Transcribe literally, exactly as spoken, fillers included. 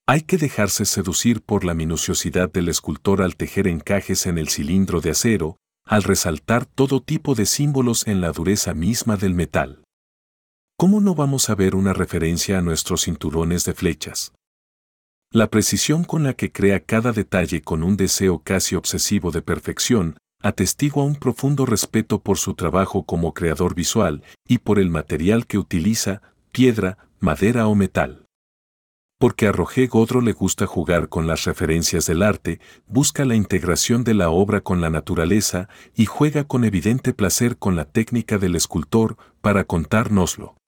Hay que dejarse seducir por la minuciosidad del escultor al tejer encajes en el cilindro de acero, al resaltar todo tipo de símbolos en la dureza misma del metal. ¿Cómo no vamos a ver una referencia a nuestros cinturones de flechas? La precisión con la que crea cada detalle con un deseo casi obsesivo de perfección, atestigua un profundo respeto por su trabajo como creador visual y por el material que utiliza, piedra, madera o metal. Porque a Roger Godreau le gusta jugar con las referencias del arte, busca la integración de la obra con la naturaleza y juega con evidente placer con la técnica del escultor para contárnoslo.